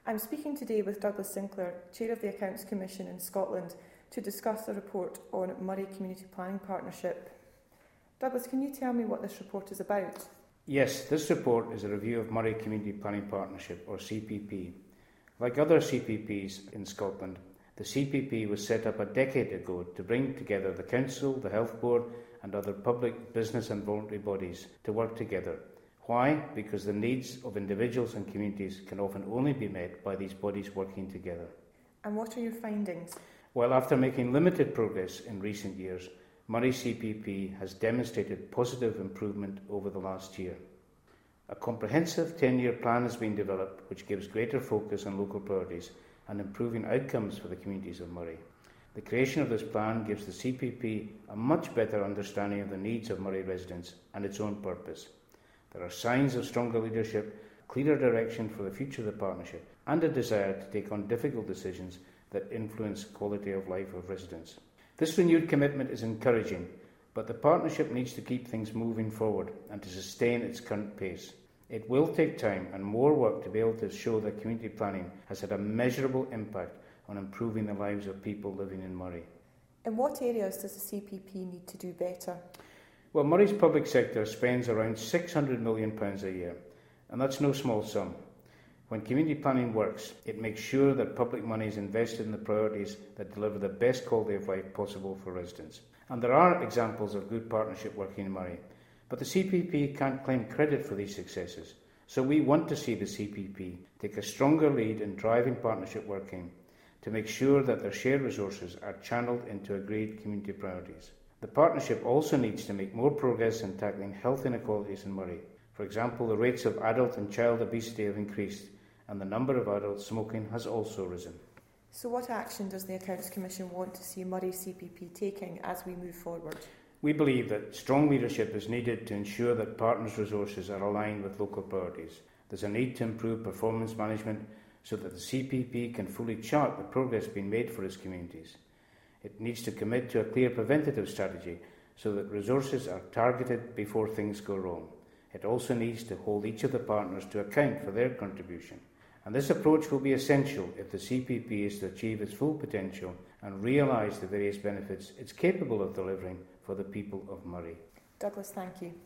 I'm speaking today with Douglas Sinclair, Chair of the Accounts Commission in Scotland, to discuss a report on Moray Community Planning Partnership. Douglas, can you tell me what this report is about? Yes, this report is a review of Moray Community Planning Partnership, or CPP. Like other CPPs in Scotland, the CPP was set up a decade ago to bring together the Council, the Health Board and other public, business and voluntary bodies to work together. Why? Because the needs of individuals and communities can often only be met by these bodies working together. And what are your findings? Well, after making limited progress in recent years, Moray CPP has demonstrated positive improvement over the last year. A comprehensive 10-year plan has been developed which gives greater focus on local priorities and improving outcomes for the communities of Moray. The creation of this plan gives the CPP a much better understanding of the needs of Moray residents and its own purpose. There are signs of stronger leadership, clearer direction for the future of the partnership, and a desire to take on difficult decisions that influence quality of life of residents. This renewed commitment is encouraging, but the partnership needs to keep things moving forward and to sustain its current pace. It will take time and more work to be able to show that community planning has had a measurable impact on improving the lives of people living in Moray. In what areas does the CPP need to do better? Well, Moray's public sector spends around £600 million a year, and that's no small sum. When community planning works, it makes sure that public money is invested in the priorities that deliver the best quality of life possible for residents. And there are examples of good partnership working in Moray, but the CPP can't claim credit for these successes. So we want to see the CPP take a stronger lead in driving partnership working to make sure that their shared resources are channelled into agreed community priorities. The partnership also needs to make more progress in tackling health inequalities in Moray. For example, the rates of adult and child obesity have increased and the number of adults smoking has also risen. So what action does the Accounts Commission want to see Moray CPP taking as we move forward? We believe that strong leadership is needed to ensure that partners' resources are aligned with local priorities. There's a need to improve performance management so that the CPP can fully chart the progress being made for its communities. It needs to commit to a clear preventative strategy so that resources are targeted before things go wrong. It also needs to hold each of the partners to account for their contribution. And this approach will be essential if the CPP is to achieve its full potential and realise the various benefits it's capable of delivering for the people of Moray. Douglas, thank you.